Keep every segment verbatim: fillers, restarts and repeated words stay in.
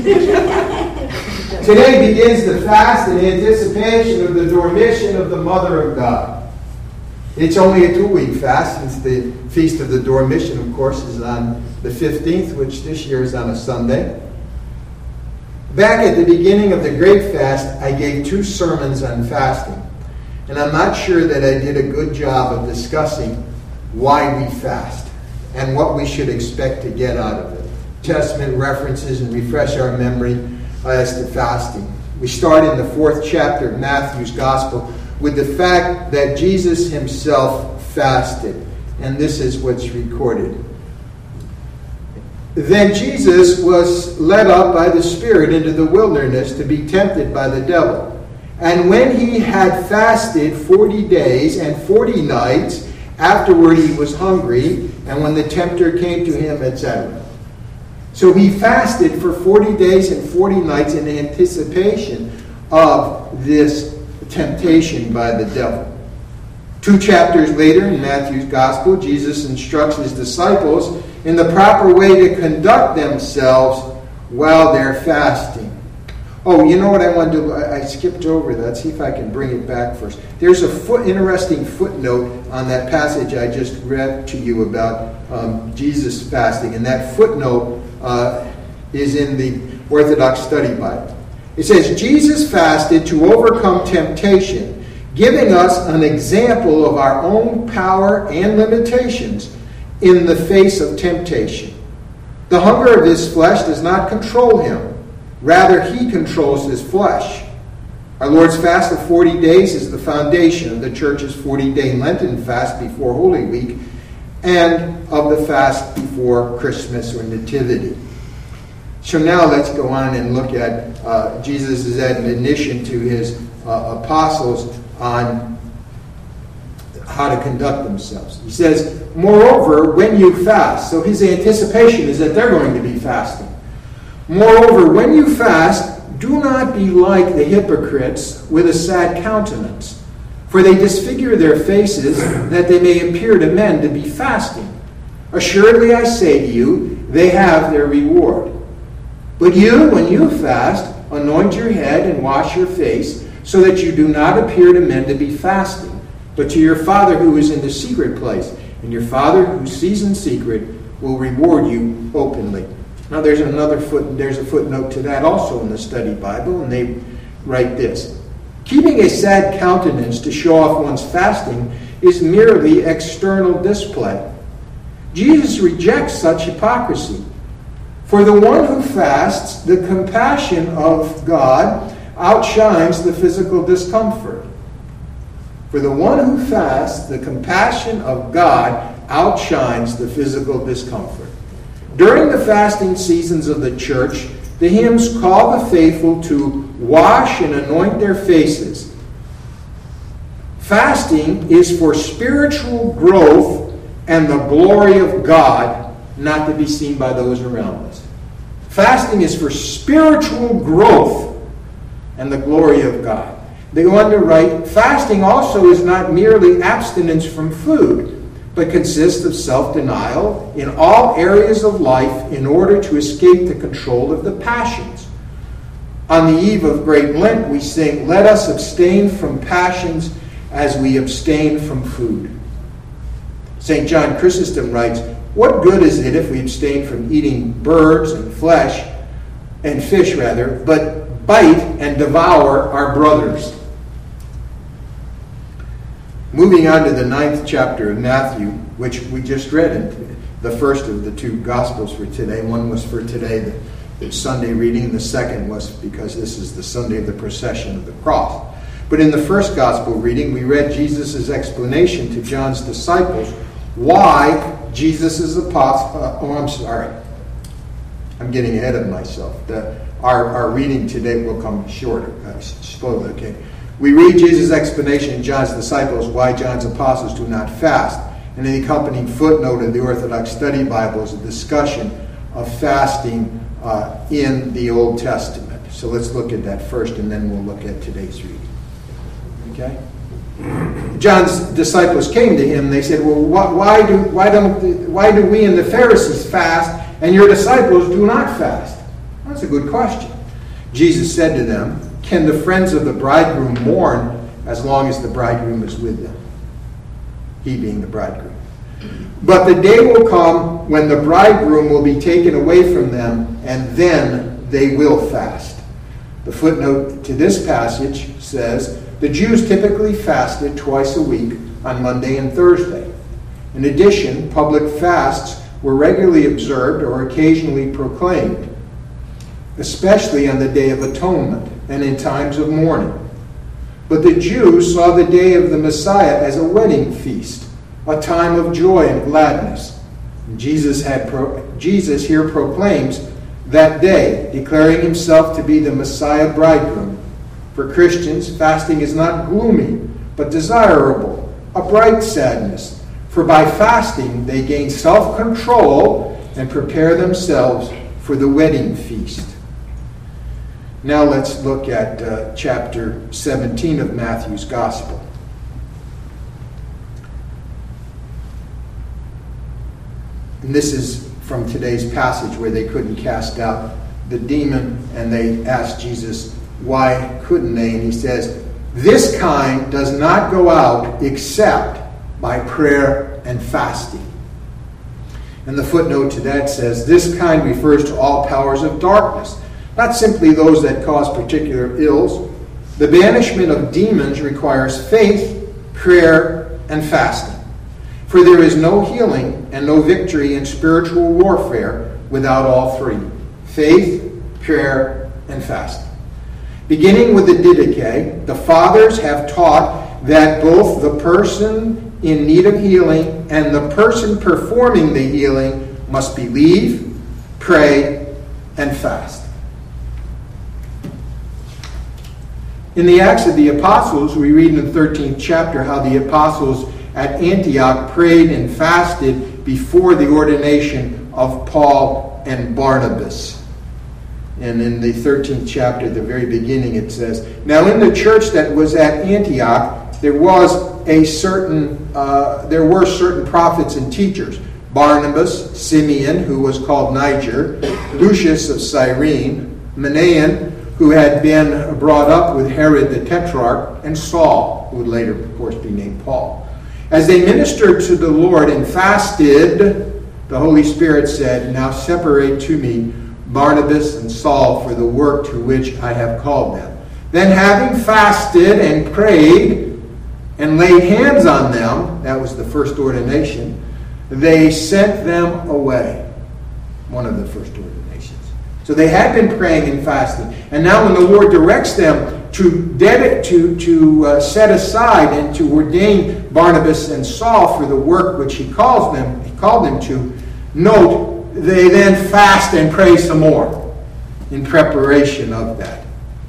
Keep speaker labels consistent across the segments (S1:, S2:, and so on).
S1: Today begins the fast in anticipation of the Dormition of the Mother of God. It's only a two-week fast, since the Feast of the Dormition, of course, is on the fifteenth, which this year is on a Sunday. Back at the beginning of the Great Fast, I gave two sermons on fasting. And I'm not sure that I did a good job of discussing why we fast and what we should expect to get out of it. Testament references and refresh our memory as to fasting. We start in the fourth chapter of Matthew's Gospel with the fact that Jesus himself fasted. And this is what's recorded. Then Jesus was led up by the Spirit into the wilderness to be tempted by the devil. And when he had fasted forty days and forty nights, afterward he was hungry, and when the tempter came to him, et cetera. So he fasted for forty days and forty nights in anticipation of this temptation by the devil. Two chapters later in Matthew's Gospel, Jesus instructs his disciples in the proper way to conduct themselves while they're fasting. Oh, you know what I want to do? I skipped over that. Let's see if I can bring it back first. There's a foot, interesting footnote on that passage I just read to you about um, Jesus fasting. And that footnote uh, is in the Orthodox Study Bible. It says, Jesus fasted to overcome temptation, giving us an example of our own power and limitations in the face of temptation. The hunger of his flesh does not control him. Rather, he controls his flesh. Our Lord's fast of forty days is the foundation of the church's forty-day Lenten fast before Holy Week and of the fast before Christmas or Nativity. So now let's go on and look at uh, Jesus' admonition to his uh, apostles on how to conduct themselves. He says, moreover, when you fast, so his anticipation is that they're going to be fasting. Moreover, when you fast, do not be like the hypocrites with a sad countenance, for they disfigure their faces that they may appear to men to be fasting. Assuredly, I say to you, they have their reward. But you, when you fast, anoint your head and wash your face, so that you do not appear to men to be fasting, but to your Father who is in the secret place. And your Father who sees in secret will reward you openly. Now there's another foot, there's a footnote to that also in the Study Bible, and they write this. Keeping a sad countenance to show off one's fasting is merely external display. Jesus rejects such hypocrisy. For the one who fasts, the compassion of God outshines the physical discomfort. For the one who fasts, the compassion of God outshines the physical discomfort. During the fasting seasons of the church, the hymns call the faithful to wash and anoint their faces. Fasting is for spiritual growth and the glory of God, not to be seen by those around us. Fasting is for spiritual growth and the glory of God. They go on to write, fasting also is not merely abstinence from food, but consists of self-denial in all areas of life in order to escape the control of the passions. On the eve of Great Lent, we sing, let us abstain from passions as we abstain from food. Saint John Chrysostom writes, what good is it if we abstain from eating birds and flesh, and fish rather, but bite and devour our brothers? Moving on to the ninth chapter of Matthew, which we just read in the first of the two Gospels for today. One was for today, the, the Sunday reading. The second was because this is the Sunday of the procession of the cross. But in the first Gospel reading, we read Jesus' explanation to John's disciples why Jesus' apostle... Uh, oh, I'm sorry. I'm getting ahead of myself. The, our, our reading today will come shorter. Uh, slowly, okay. We read Jesus' explanation in John's disciples why John's apostles do not fast. And in the accompanying footnote in the Orthodox Study Bible is a discussion of fasting uh, in the Old Testament. So let's look at that first, and then we'll look at today's reading. Okay? John's disciples came to him. They said, well, why do, why don't, why do we and the Pharisees fast, and your disciples do not fast? Well, That's a good question. Jesus said to them, "Can the friends of the bridegroom mourn as long as the bridegroom is with them?" He being the bridegroom. "But the day will come when the bridegroom will be taken away from them, and then they will fast." The footnote to this passage says, the Jews typically fasted twice a week on Monday and Thursday. In addition, public fasts were regularly observed or occasionally proclaimed, especially on the Day of Atonement and in times of mourning. But the Jews saw the day of the Messiah as a wedding feast, a time of joy and gladness. Jesus, had pro- Jesus here proclaims that day, declaring himself to be the Messiah bridegroom. For Christians, fasting is not gloomy, but desirable, a bright sadness. For by fasting, they gain self-control and prepare themselves for the wedding feast. Now let's look at uh, chapter seventeen of Matthew's Gospel. And this is from today's passage where they couldn't cast out the demon, and they asked Jesus, why couldn't they? And he says, "This kind does not go out except by prayer and fasting." And the footnote to that says, this kind refers to all powers of darkness, not simply those that cause particular ills. The banishment of demons requires faith, prayer, and fasting. For there is no healing and no victory in spiritual warfare without all three: faith, prayer, and fasting. Beginning with the Didache, the fathers have taught that both the person in need of healing and the person performing the healing must believe, pray, and fast. In the Acts of the Apostles, we read in the thirteenth chapter how the apostles at Antioch prayed and fasted before the ordination of Paul and Barnabas. And in the thirteenth chapter, at the very beginning, it says, "Now in the church that was at Antioch, there was a certain, uh, there were certain prophets and teachers: Barnabas, Simeon, who was called Niger, Lucius of Cyrene, Manaen, who had been brought up with Herod the Tetrarch, and Saul, who would later, of course, be named Paul. As they ministered to the Lord and fasted, the Holy Spirit said, 'Now separate to me Barnabas and Saul for the work to which I have called them.' Then having fasted and prayed and laid hands on them," that was the first ordination, "they sent them away." One of the first ordinations. So they had been praying and fasting. And now when the Lord directs them to dedicate, to, to uh, set aside and to ordain Barnabas and Saul for the work which he calls them, he called them to, note, they then fast and pray some more in preparation of that.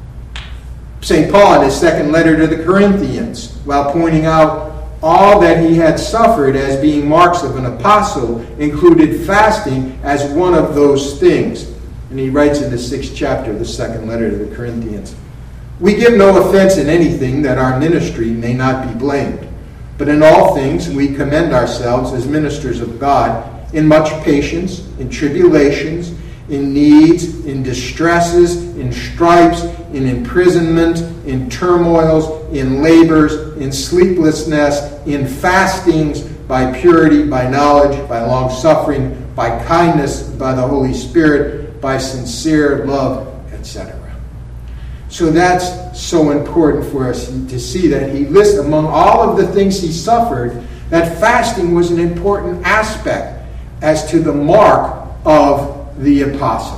S1: Saint Paul, in his second letter to the Corinthians, while pointing out all that he had suffered as being marks of an apostle, included fasting as one of those things. And he writes in the sixth chapter of the second letter to the Corinthians, "We give no offense in anything that our ministry may not be blamed. But in all things we commend ourselves as ministers of God, in much patience, in tribulations, in needs, in distresses, in stripes, in imprisonment, in turmoils, in labors, in sleeplessness, in fastings, by purity, by knowledge, by long-suffering, by kindness, by the Holy Spirit, by sincere love," et cetera. So that's so important for us to see that he lists among all of the things he suffered, that fasting was an important aspect as to the mark of the apostle.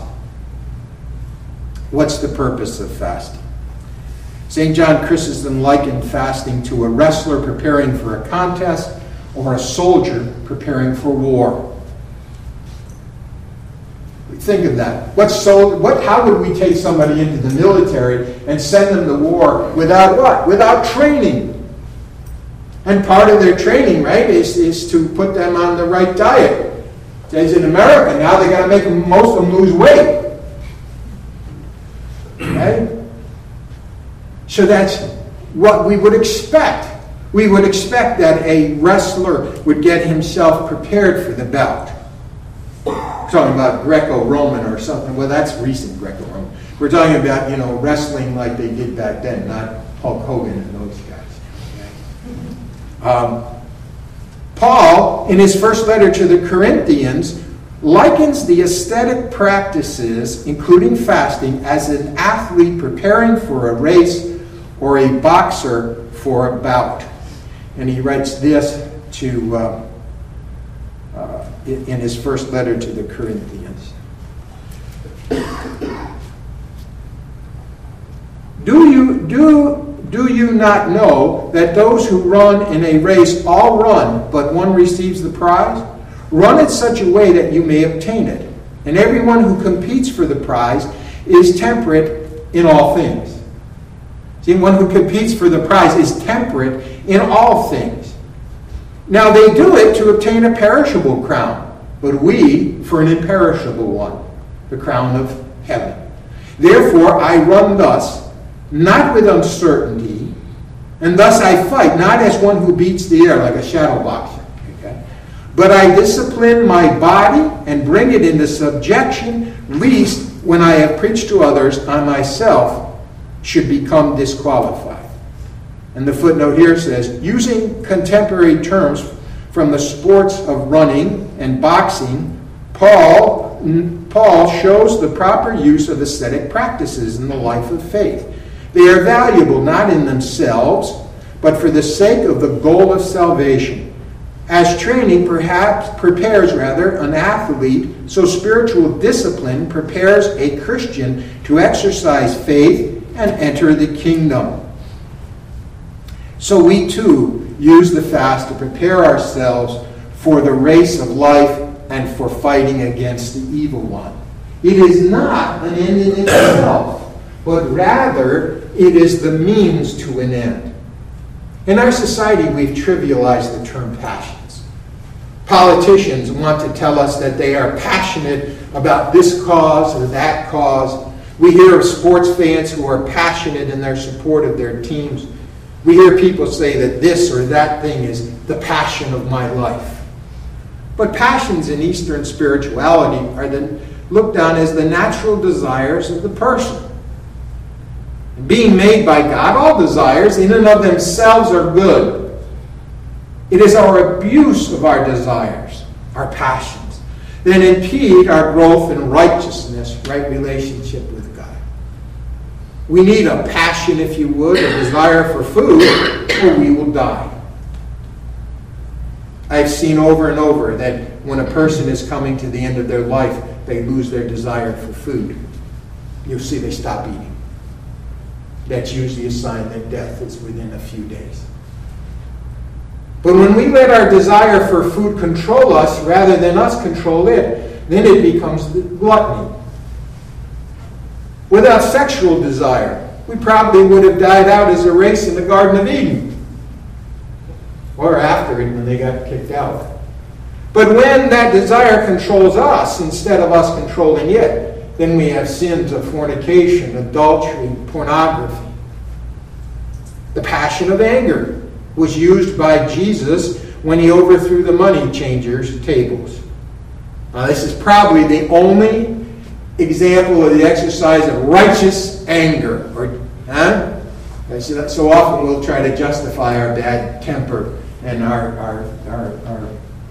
S1: What's the purpose of fasting? Saint John Chrysostom likened fasting to a wrestler preparing for a contest or a soldier preparing for war. Think of that. What so? What? How would we take somebody into the military and send them to war without what? Without training. And part of their training, right, is, is to put them on the right diet. As in America now, they got to make most of them lose weight. Right? So that's what we would expect. We would expect that a wrestler would get himself prepared for the bout. We're talking about Greco-Roman or something. Well, that's recent Greco-Roman. We're talking about, you know, wrestling like they did back then, not Hulk Hogan and those guys. Okay? Um, Paul, in his first letter to the Corinthians, likens the ascetic practices, including fasting, as an athlete preparing for a race or a boxer for a bout. And he writes this to uh, uh, in his first letter to the Corinthians. Do you do do you not know that those who run in a race all run, but one receives the prize? Run in such a way that you may obtain it. And everyone who competes for the prize is temperate in all things. See, one who competes for the prize is temperate in all things. Now they do it to obtain a perishable crown, but we for an imperishable one, the crown of heaven. Therefore I run thus, not with uncertainty, and thus I fight, not as one who beats the air like a shadow boxer, okay? But I discipline my body and bring it into subjection, lest when I have preached to others, I myself should become disqualified. And the footnote here says, using contemporary terms from the sports of running and boxing, Paul, Paul shows the proper use of ascetic practices in the life of faith. They are valuable not in themselves, but for the sake of the goal of salvation. As training perhaps prepares rather an athlete, so spiritual discipline prepares a Christian to exercise faith and enter the kingdom. So we too use the fast to prepare ourselves for the race of life and for fighting against the evil one. It is not an end in itself, but rather it is the means to an end. In our society, we've trivialized the term passions. Politicians want to tell us that they are passionate about this cause or that cause. We hear of sports fans who are passionate in their support of their teams. We hear people say that this or that thing is the passion of my life. But passions in Eastern spirituality are then looked on as the natural desires of the person. Being made by God, all desires in and of themselves are good. It is our abuse of our desires, our passions, that impede our growth in righteousness, right relationship with God. We need a passion, if you would, a desire for food, or we will die. I've seen over and over that when a person is coming to the end of their life, they lose their desire for food. You'll see they stop eating. That's usually a sign that death is within a few days. But when we let our desire for food control us rather than us control it, then it becomes gluttony. Without sexual desire, we probably would have died out as a race in the Garden of Eden. Or after it when they got kicked out. But when that desire controls us instead of us controlling it, then we have sins of fornication, adultery, pornography. The passion of anger was used by Jesus when he overthrew the money changers' tables. Now, this is probably the only example of the exercise of righteous anger. Or, huh? So often we'll try to justify our bad temper and our, our, our, our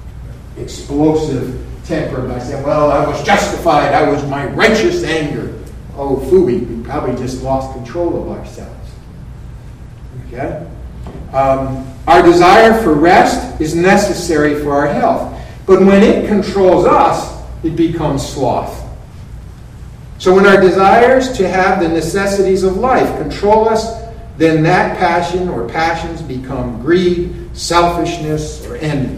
S1: explosive temper by saying, well, I was justified. I was my righteous anger. Oh, phooey. We probably just lost control of ourselves. Okay? Um, our desire for rest is necessary for our health. But when it controls us, it becomes sloth. So when our desires to have the necessities of life control us, then that passion or passions become greed, selfishness, or envy.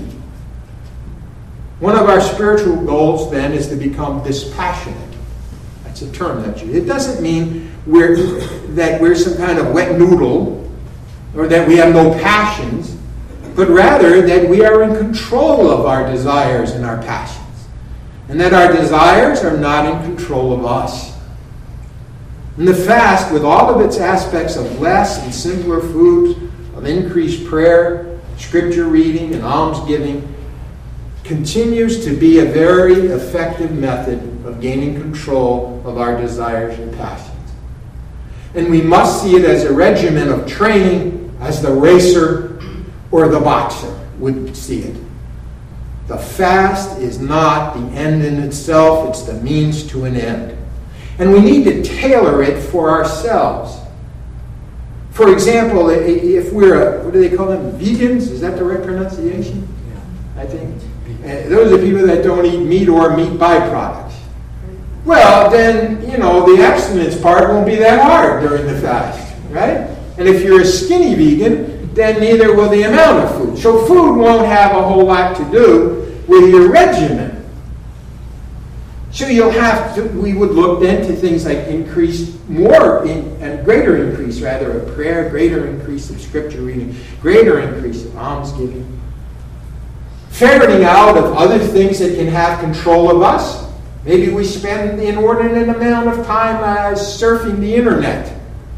S1: One of our spiritual goals, then, is to become dispassionate. That's a term that you... It doesn't mean we're, that we're some kind of wet noodle or that we have no passions, but rather that we are in control of our desires and our passions, and that our desires are not in control of us. And the fast, with all of its aspects of less and simpler foods, of increased prayer, scripture reading, and almsgiving, continues to be a very effective method of gaining control of our desires and passions. And we must see it as a regimen of training, as the racer or the boxer would see it. The fast is not the end in itself, it's the means to an end. And we need to tailor it for ourselves. For example, if we're, a, what do they call them, vegans? Is that the right pronunciation? Yeah. I think. Uh, those are people that don't eat meat or meat byproducts. Well, then, you know, the abstinence part won't be that hard during the fast, right? And if you're a skinny vegan, then neither will the amount of food. So food won't have a whole lot to do with your regimen. So you'll have to, we would look then to things like increased, more, in, and greater increase, rather, of prayer, greater increase of scripture reading, greater increase of almsgiving. Ferreting out of other things that can have control of us. Maybe we spend the inordinate amount of time uh, surfing the internet.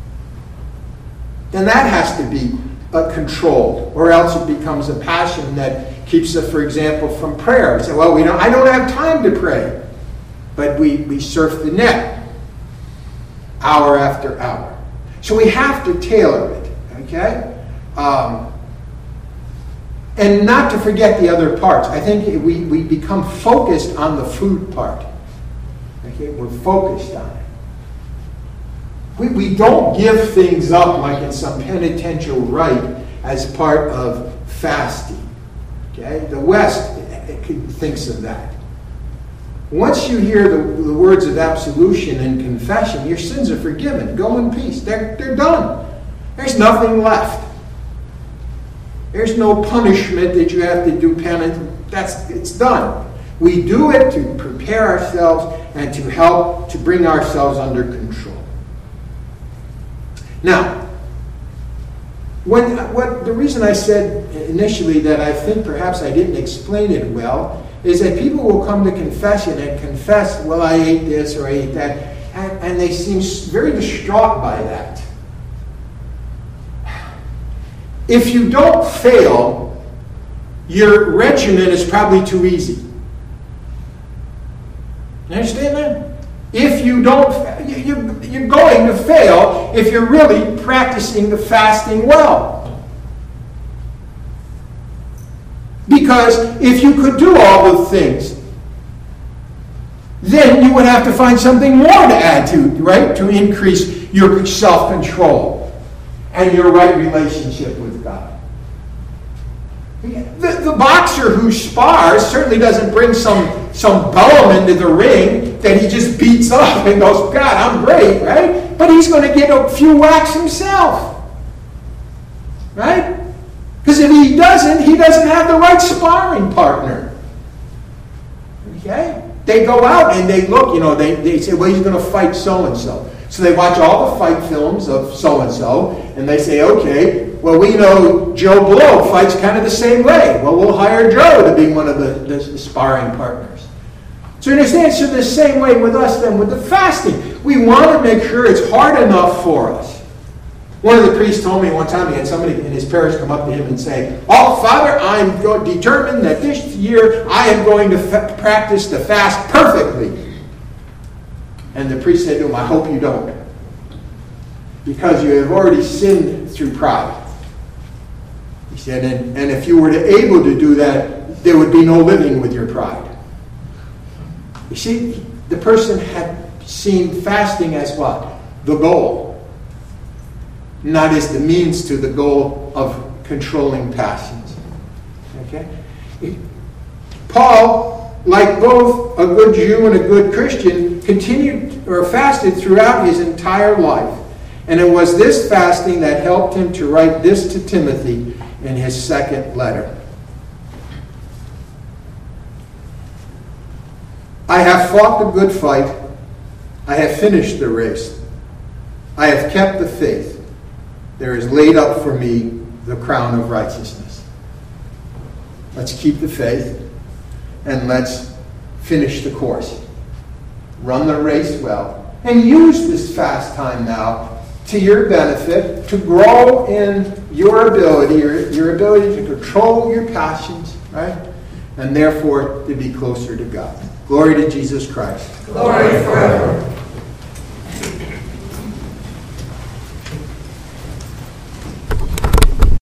S1: Then that has to be uh, controlled, or else it becomes a passion that keeps us, for example, from prayer. We say, well, we don't, I don't have time to pray. But we, we surf the net hour after hour. So we have to tailor it, okay? Um, and not to forget the other parts. I think we, we become focused on the food part. Okay, we're focused on it. We, we don't give things up like in some penitential rite as part of fasting. Okay, the West thinks of that. Once you hear the, the words of absolution and confession, your sins are forgiven. Go in peace. They're, they're done. There's nothing left. There's no punishment that you have to do penance. That's, it's done. We do it to prepare ourselves and to help to bring ourselves under control. Now, when, what, the reason I said initially that I think perhaps I didn't explain it well is that people will come to confession and confess, well, I ate this or I ate that, and, and they seem very distraught by that. If you don't fail, your regimen is probably too easy. You understand that? If you don't, you, you're going to fail if you're really practicing the fasting well. Because if you could do all the things, then you would have to find something more to add to, right? To increase your self-control and your right relationship with God. The, the boxer who spars certainly doesn't bring some, some bum into the ring that he just beats up and goes, God, I'm great, right? But he's going to get a few whacks himself. Right? Because if he doesn't, he doesn't have the right sparring partner. Okay? They go out and they look, you know, they, they say, well, he's going to fight so-and-so. So they watch all the fight films of so-and-so, and they say, okay, well, we know Joe Blow fights kind of the same way. Well, we'll hire Joe to be one of the, the, the sparring partners. So you understand? So the same way with us then with the fasting. We want to make sure it's hard enough for us. One of the priests told me one time he had somebody in his parish come up to him and say, oh, Father, I'm go- determined that this year I am going to fa- practice the fast perfectly. And the priest said to him, I hope you don't. Because you have already sinned through pride. He said, and, and if you were to able to do that, there would be no living with your pride. You see, the person had seen fasting as what? The goal. Not as the means to the goal of controlling passions. Okay? Paul, like both a good Jew and a good Christian, continued or fasted throughout his entire life. And it was this fasting that helped him to write this to Timothy in his second letter. I have fought the good fight. I have finished the race. I have kept the faith. There is laid up for me the crown of righteousness. Let's keep the faith and let's finish the course. Run the race well. And use this fast time now to your benefit to grow in your ability, your, your ability to control your passions, right? and therefore to be closer to God. Glory to Jesus Christ.
S2: Glory forever.